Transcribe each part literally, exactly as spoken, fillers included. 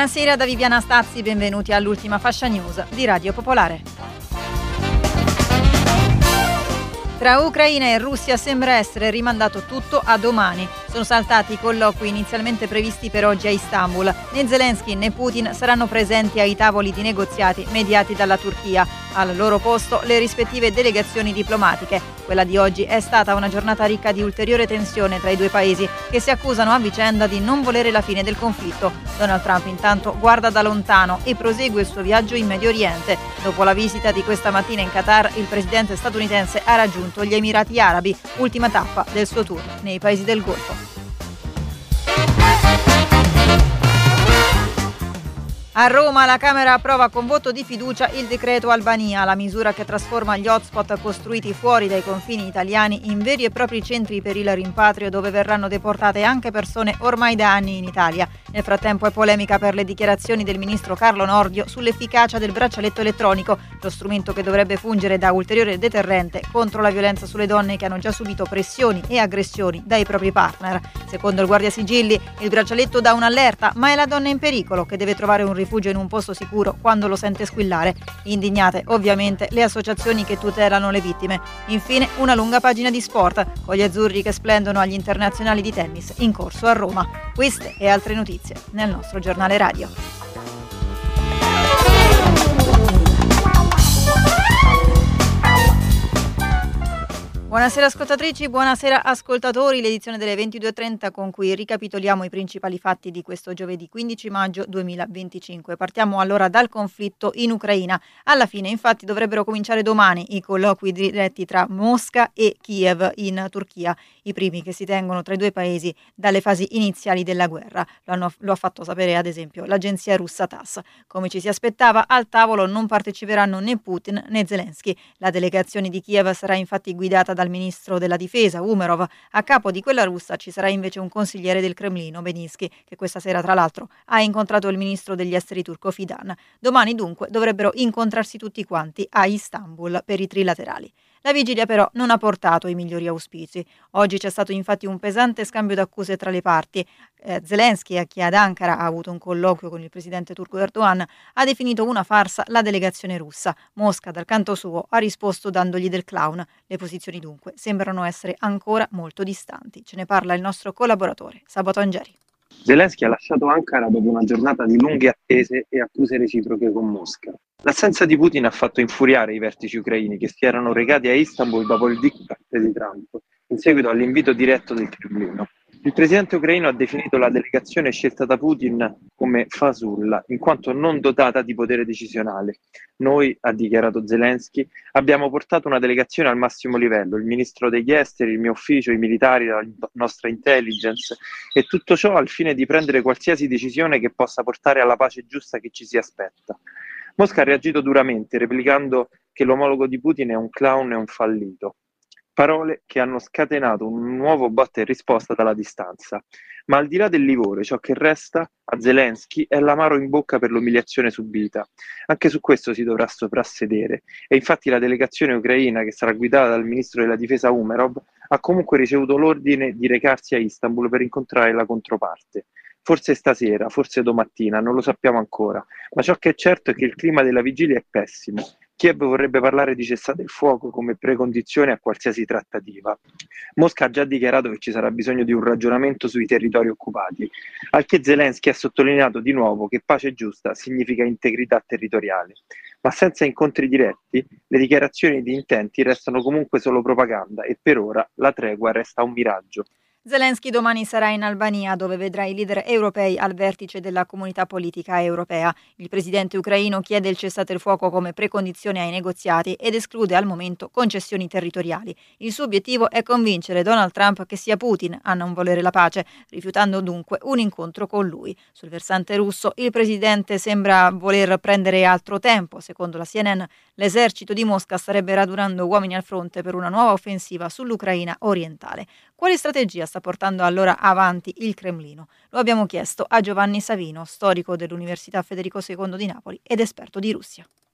Buonasera da Viviana Stazzi, benvenuti all'ultima fascia news di Radio Popolare. Tra Ucraina e Russia sembra essere rimandato tutto a domani. Sono saltati i colloqui inizialmente previsti per oggi a Istanbul. Né Zelensky né Putin saranno presenti ai tavoli di negoziati mediati dalla Turchia. Al loro posto le rispettive delegazioni diplomatiche. Quella di oggi è stata una giornata ricca di ulteriore tensione tra i due paesi che si accusano a vicenda di non volere la fine del conflitto. Donald Trump intanto guarda da lontano e prosegue il suo viaggio in Medio Oriente. Dopo la visita di questa mattina in Qatar, il presidente statunitense ha raggiunto gli Emirati Arabi, ultima tappa del suo tour nei paesi del Golfo. A Roma la Camera approva con voto di fiducia il decreto Albania, la misura che trasforma gli hotspot costruiti fuori dai confini italiani in veri e propri centri per il rimpatrio dove verranno deportate anche persone ormai da anni in Italia. Nel frattempo è polemica per le dichiarazioni del ministro Carlo Nordio sull'efficacia del braccialetto elettronico, lo strumento che dovrebbe fungere da ulteriore deterrente contro la violenza sulle donne che hanno già subito pressioni e aggressioni dai propri partner. Secondo il Guardasigilli, il braccialetto dà un'allerta, ma è la donna in pericolo che deve trovare un rifugio in un posto sicuro quando lo sente squillare. Indignate, ovviamente, le associazioni che tutelano le vittime. Infine, una lunga pagina di sport, con gli azzurri che splendono agli internazionali di tennis in corso a Roma. Queste e altre notizie nel nostro giornale radio. Buonasera ascoltatrici, buonasera ascoltatori, l'edizione delle ventidue e trenta con cui ricapitoliamo i principali fatti di questo giovedì quindici maggio duemilaventicinque. Partiamo allora dal conflitto in Ucraina. Alla fine infatti dovrebbero cominciare domani i colloqui diretti tra Mosca e Kiev in Turchia, i primi che si tengono tra i due paesi dalle fasi iniziali della guerra. Lo, hanno, lo ha fatto sapere ad esempio l'agenzia russa TASS. Come ci si aspettava, al tavolo non parteciperanno né Putin né Zelensky. La delegazione di Kiev sarà infatti guidata dal ministro della difesa Umerov. A capo di quella russa ci sarà invece un consigliere del Cremlino, Beninsky, che questa sera tra l'altro ha incontrato il ministro degli esteri turco Fidan. Domani dunque dovrebbero incontrarsi tutti quanti a Istanbul per i trilaterali. La vigilia però non ha portato i migliori auspici. Oggi c'è stato infatti un pesante scambio d'accuse tra le parti. Eh, Zelensky, che ad Ankara ha avuto un colloquio con il presidente turco Erdogan, ha definito una farsa la delegazione russa. Mosca, dal canto suo, ha risposto dandogli del clown. Le posizioni dunque sembrano essere ancora molto distanti. Ce ne parla il nostro collaboratore, Sabato Angeri. Zelensky ha lasciato Ankara dopo una giornata di lunghe attese e accuse reciproche con Mosca. L'assenza di Putin ha fatto infuriare i vertici ucraini che si erano recati a Istanbul dopo il diktat di Trump, in seguito all'invito diretto del Cremlino. Il presidente ucraino ha definito la delegazione scelta da Putin come fasulla, in quanto non dotata di potere decisionale. Noi, ha dichiarato Zelensky, abbiamo portato una delegazione al massimo livello, il ministro degli esteri, il mio ufficio, i militari, la nostra intelligence, e tutto ciò al fine di prendere qualsiasi decisione che possa portare alla pace giusta che ci si aspetta. Mosca ha reagito duramente, replicando che l'omologo di Putin è un clown e un fallito. Parole che hanno scatenato un nuovo botta e risposta dalla distanza. Ma al di là del livore, ciò che resta a Zelensky è l'amaro in bocca per l'umiliazione subita. Anche su questo si dovrà soprassedere. E infatti la delegazione ucraina, che sarà guidata dal ministro della difesa Umerov, ha comunque ricevuto l'ordine di recarsi a Istanbul per incontrare la controparte. Forse stasera, forse domattina, non lo sappiamo ancora. Ma ciò che è certo è che il clima della vigilia è pessimo. Kiev vorrebbe parlare di cessate il fuoco come precondizione a qualsiasi trattativa. Mosca ha già dichiarato che ci sarà bisogno di un ragionamento sui territori occupati, al che Zelensky ha sottolineato di nuovo che pace giusta significa integrità territoriale. Ma senza incontri diretti, le dichiarazioni di intenti restano comunque solo propaganda e per ora la tregua resta un miraggio. Zelensky domani sarà in Albania, dove vedrà i leader europei al vertice della comunità politica europea. Il presidente ucraino chiede il cessate il fuoco come precondizione ai negoziati ed esclude al momento concessioni territoriali. Il suo obiettivo è convincere Donald Trump che sia Putin a non volere la pace, rifiutando dunque un incontro con lui. Sul versante russo, il presidente sembra voler prendere altro tempo. Secondo la C N N, l'esercito di Mosca starebbe radunando uomini al fronte per una nuova offensiva sull'Ucraina orientale. Quale strategia sta portando allora avanti il Cremlino? Lo abbiamo chiesto a Giovanni Savino, storico dell'Università Federico secondo di Napoli ed esperto di Russia.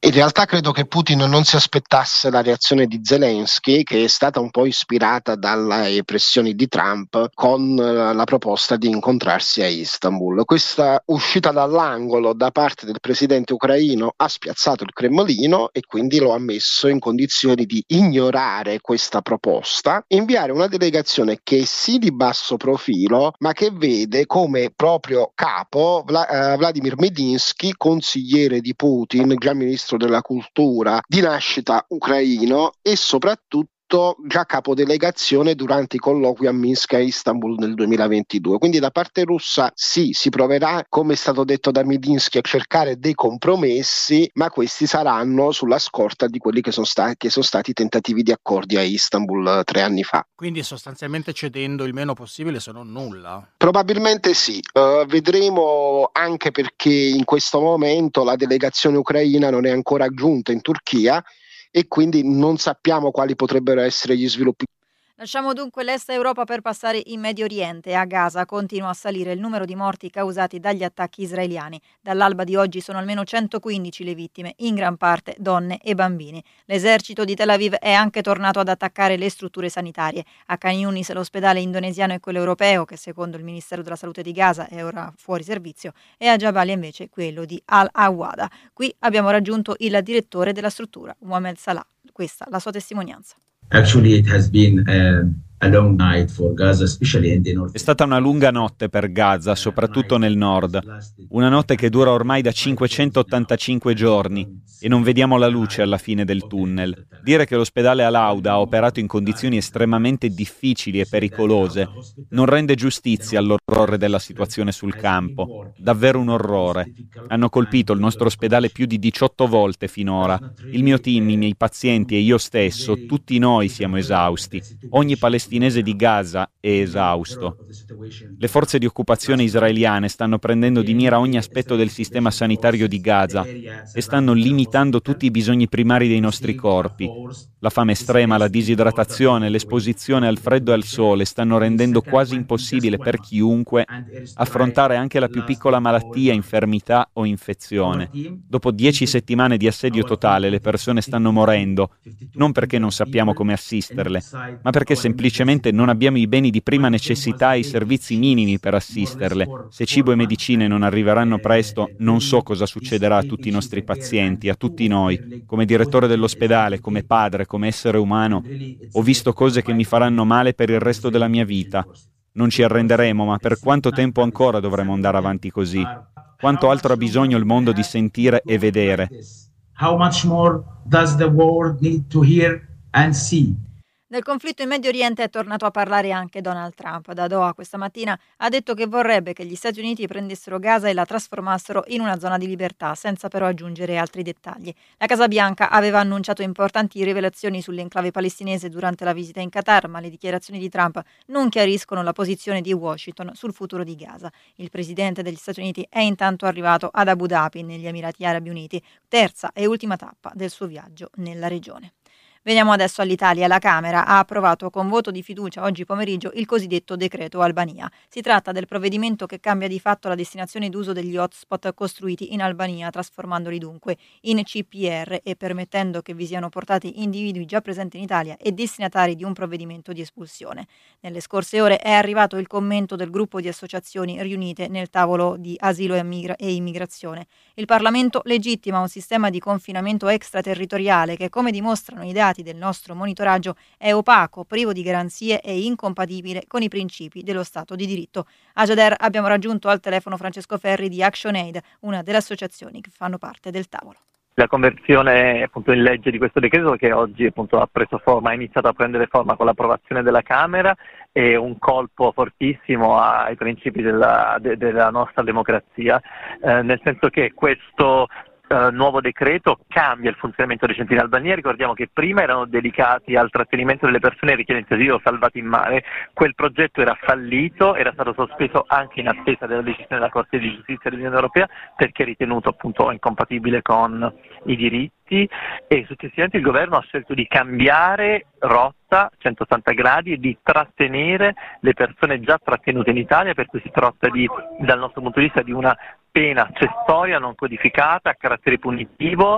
In realtà credo che Putin non si aspettasse la reazione di Zelensky, che è stata un po' ispirata dalle pressioni di Trump con la proposta di incontrarsi a Istanbul. Questa uscita dall'angolo da parte del presidente ucraino ha spiazzato il Cremlino e quindi lo ha messo in condizioni di ignorare questa proposta, inviare una delegazione che è sì di basso profilo, ma che vede come proprio capo Vla- uh, Vladimir Medinsky, consigliere di Putin, già ministro della cultura di nascita ucraino e soprattutto già capodelegazione durante i colloqui a Minsk e Istanbul nel duemilaventidue. Quindi da parte russa sì, si proverà, come è stato detto da Medinsky, a cercare dei compromessi, ma questi saranno sulla scorta di quelli che sono stati, che sono stati i tentativi di accordi a Istanbul tre anni fa. Quindi sostanzialmente cedendo il meno possibile, se non nulla. Probabilmente sì, uh, vedremo, anche perché in questo momento la delegazione ucraina non è ancora giunta in Turchia e quindi non sappiamo quali potrebbero essere gli sviluppi. Lasciamo dunque l'Est Europa per passare in Medio Oriente. A Gaza continua a salire il numero di morti causati dagli attacchi israeliani. Dall'alba di oggi sono almeno centoquindici le vittime, in gran parte donne e bambini. L'esercito di Tel Aviv è anche tornato ad attaccare le strutture sanitarie. A Khan Yunis l'ospedale indonesiano e quello europeo, che secondo il Ministero della Salute di Gaza è ora fuori servizio, e a Jabalia invece quello di Al-Awada. Qui abbiamo raggiunto il direttore della struttura, Mohamed Salah. Questa la sua testimonianza. Actually, it has been uh, a long night for Gaza, especially in the north. È stata una lunga notte per Gaza, soprattutto nel nord. Una notte che dura ormai da cinquecentottantacinque giorni e non vediamo la luce alla fine del tunnel. Dire che l'ospedale Al-Awda ha operato in condizioni estremamente difficili e pericolose non rende giustizia all'orrore della situazione sul campo. Davvero un orrore. Hanno colpito il nostro ospedale più di diciotto volte finora. Il mio team, i miei pazienti e io stesso, tutti noi siamo esausti. Ogni palestinese di Gaza è esausto. Le forze di occupazione israeliane stanno prendendo di mira ogni aspetto del sistema sanitario di Gaza e stanno limitando tutti i bisogni primari dei nostri corpi. La fame estrema, la disidratazione, l'esposizione al freddo e al sole stanno rendendo quasi impossibile per chiunque affrontare anche la più piccola malattia, infermità o infezione. Dopo dieci settimane di assedio totale le persone stanno morendo, non perché non sappiamo come assisterle, ma perché semplicemente non abbiamo i beni di prima necessità e i servizi minimi per assisterle. Se cibo e medicine non arriveranno presto, non so cosa succederà a tutti i nostri pazienti, a tutti noi. Come direttore dell'ospedale, come padre, come essere umano, ho visto cose che mi faranno male per il resto della mia vita. Non ci arrenderemo, ma per quanto tempo ancora dovremo andare avanti così? Quanto altro ha bisogno il mondo di sentire e vedere? How much more does the world need to hear and see? Del conflitto in Medio Oriente è tornato a parlare anche Donald Trump. Da Doha questa mattina ha detto che vorrebbe che gli Stati Uniti prendessero Gaza e la trasformassero in una zona di libertà, senza però aggiungere altri dettagli. La Casa Bianca aveva annunciato importanti rivelazioni sull'enclave palestinese durante la visita in Qatar, ma le dichiarazioni di Trump non chiariscono la posizione di Washington sul futuro di Gaza. Il presidente degli Stati Uniti è intanto arrivato ad Abu Dhabi, negli Emirati Arabi Uniti, terza e ultima tappa del suo viaggio nella regione. Veniamo adesso all'Italia. La Camera ha approvato con voto di fiducia oggi pomeriggio il cosiddetto decreto Albania. Si tratta del provvedimento che cambia di fatto la destinazione d'uso degli hotspot costruiti in Albania, trasformandoli dunque in C P R e permettendo che vi siano portati individui già presenti in Italia e destinatari di un provvedimento di espulsione. Nelle scorse ore è arrivato il commento del gruppo di associazioni riunite nel tavolo di asilo e, migra- e immigrazione. Il Parlamento legittima un sistema di confinamento extraterritoriale che, come dimostrano i dati del nostro monitoraggio, è opaco, privo di garanzie e incompatibile con i principi dello Stato di diritto. A Giader abbiamo raggiunto al telefono Francesco Ferri di ActionAid, una delle associazioni che fanno parte del tavolo. La conversione appunto in legge di questo decreto, che oggi appunto ha preso forma, ha iniziato a prendere forma con l'approvazione della Camera, è un colpo fortissimo ai principi della, de, della nostra democrazia, eh, nel senso che questo Uh, nuovo decreto cambia il funzionamento dei centri in Albania. Ricordiamo che prima erano dedicati al trattenimento delle persone richiedenti asilo salvate in mare. Quel progetto era fallito, era stato sospeso anche in attesa della decisione della Corte di Giustizia dell'Unione Europea, perché ritenuto appunto incompatibile con i diritti, e successivamente il governo ha scelto di cambiare rotta centottanta gradi e di trattenere le persone già trattenute in Italia, per cui si tratta di, dal nostro punto di vista, di una pena accessoria non codificata a carattere punitivo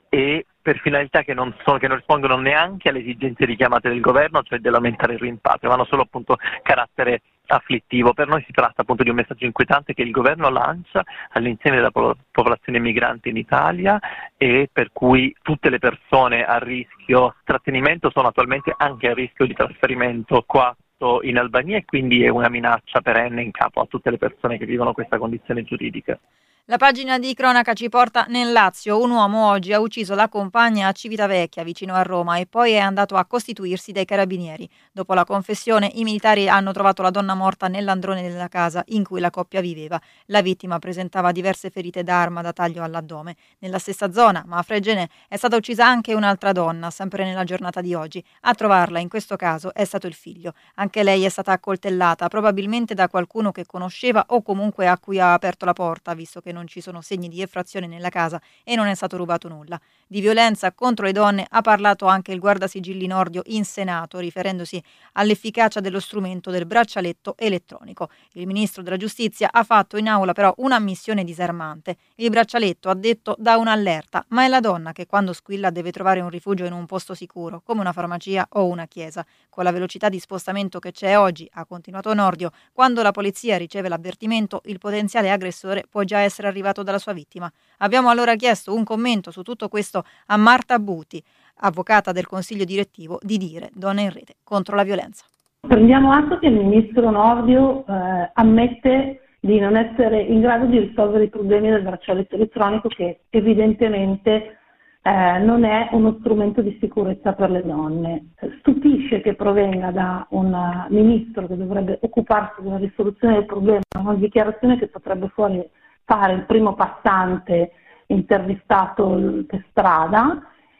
e per finalità che non, sono, che non rispondono neanche alle esigenze richiamate del governo, cioè dell'aumentare il rimpatrio, hanno solo appunto carattere afflittivo. Per noi si tratta appunto di un messaggio inquietante che il governo lancia all'insieme della po- popolazione migrante in Italia, e per cui tutte le persone a rischio trattenimento sono attualmente anche a rischio di trasferimento qua in Albania, e quindi è una minaccia perenne in capo a tutte le persone che vivono questa condizione giuridica. La pagina di cronaca ci porta nel Lazio. Un uomo oggi ha ucciso la compagna a Civitavecchia, vicino a Roma, e poi è andato a costituirsi dai carabinieri. Dopo la confessione, i militari hanno trovato la donna morta nell'androne della casa in cui la coppia viveva. La vittima presentava diverse ferite d'arma da taglio all'addome. Nella stessa zona, ma a Fregene, è stata uccisa anche un'altra donna, sempre nella giornata di oggi. A trovarla, in questo caso, è stato il figlio. Anche lei è stata accoltellata, probabilmente da qualcuno che conosceva o comunque a cui ha aperto la porta, visto che non ci sono segni di effrazione nella casa e non è stato rubato nulla. Di violenza contro le donne ha parlato anche il guardasigilli Nordio in Senato, riferendosi all'efficacia dello strumento del braccialetto elettronico. Il ministro della Giustizia ha fatto in aula però un'ammissione disarmante. Il braccialetto, ha detto, dà un'allerta, ma è la donna che quando squilla deve trovare un rifugio in un posto sicuro, come una farmacia o una chiesa. Con la velocità di spostamento che c'è oggi, ha continuato Nordio, quando la polizia riceve l'avvertimento, il potenziale aggressore può già essere arrivato dalla sua vittima. Abbiamo allora chiesto un commento su tutto questo a Marta Buti, avvocata del Consiglio direttivo di Dire Donne in Rete contro la violenza. Prendiamo atto che il ministro Nordio eh, ammette di non essere in grado di risolvere i problemi del braccialetto elettronico, che evidentemente eh, non è uno strumento di sicurezza per le donne. Stupisce che provenga da un ministro che dovrebbe occuparsi della risoluzione del problema una dichiarazione che potrebbe fuori fare il primo passante intervistato per strada,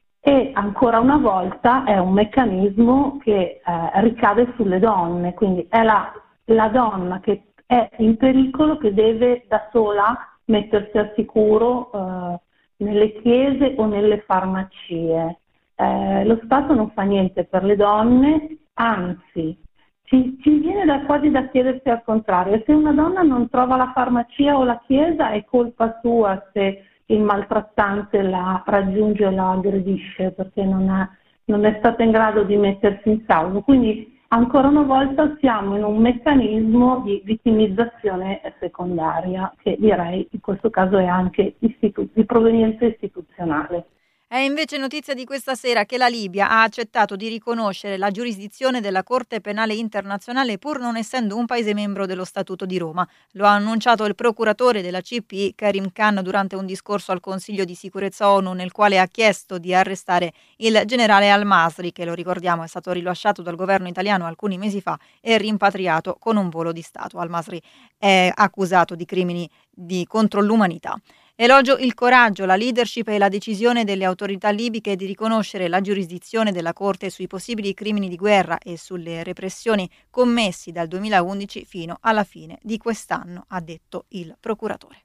e ancora una volta è un meccanismo che eh, ricade sulle donne, quindi è la, la donna che è in pericolo che deve da sola mettersi al sicuro eh, nelle chiese o nelle farmacie. Eh, lo Stato non fa niente per le donne, anzi Ci, ci viene da quasi da chiedersi al contrario: se una donna non trova la farmacia o la chiesa è colpa sua se il maltrattante la raggiunge e la aggredisce perché non è, non è stata in grado di mettersi in salvo. Quindi ancora una volta siamo in un meccanismo di vittimizzazione secondaria, che direi in questo caso è anche istitu- di provenienza istituzionale. È invece notizia di questa sera che la Libia ha accettato di riconoscere la giurisdizione della Corte Penale Internazionale pur non essendo un paese membro dello Statuto di Roma. Lo ha annunciato il procuratore della C P I, Karim Khan, durante un discorso al Consiglio di Sicurezza ONU, nel quale ha chiesto di arrestare il generale Al-Masri, che, lo ricordiamo, è stato rilasciato dal governo italiano alcuni mesi fa e rimpatriato con un volo di Stato. Al-Masri è accusato di crimini di contro l'umanità. Elogio il coraggio, la leadership e la decisione delle autorità libiche di riconoscere la giurisdizione della Corte sui possibili crimini di guerra e sulle repressioni commessi dal duemilaundici fino alla fine di quest'anno, ha detto il procuratore.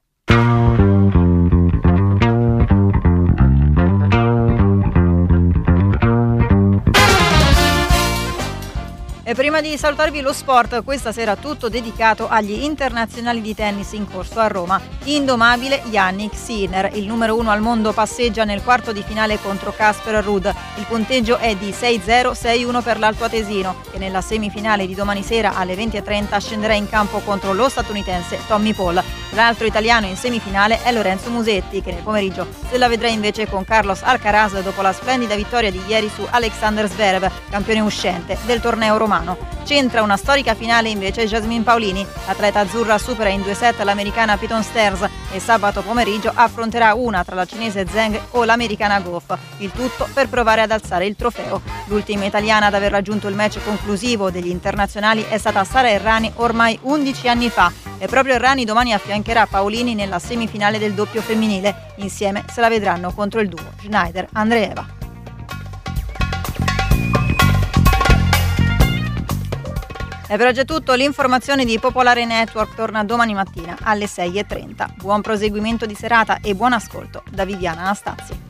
E prima di salutarvi lo sport, questa sera tutto dedicato agli internazionali di tennis in corso a Roma. Indomabile Jannik Sinner, il numero uno al mondo, passeggia nel quarto di finale contro Casper Ruud. Il punteggio è di sei zero sei uno per l'altoatesino, che nella semifinale di domani sera alle venti e trenta scenderà in campo contro lo statunitense Tommy Paul. L'altro italiano in semifinale è Lorenzo Musetti, che nel pomeriggio se la vedrà invece con Carlos Alcaraz dopo la splendida vittoria di ieri su Alexander Zverev, campione uscente del torneo romano. C'entra una storica finale invece Jasmine Paolini. L'atleta azzurra supera in due set l'americana Peyton Steers e sabato pomeriggio affronterà una tra la cinese Zheng o l'americana Goff. Il tutto per provare ad alzare il trofeo. L'ultima italiana ad aver raggiunto il match conclusivo degli internazionali è stata Sara Errani ormai undici anni fa, e proprio Errani domani affiancherà Paolini nella semifinale del doppio femminile. Insieme se la vedranno contro il duo Schneider-Andreeva. E per oggi è tutto. L'informazione di Popolare Network torna domani mattina alle sei e trenta. Buon proseguimento di serata e buon ascolto da Viviana Anastasi.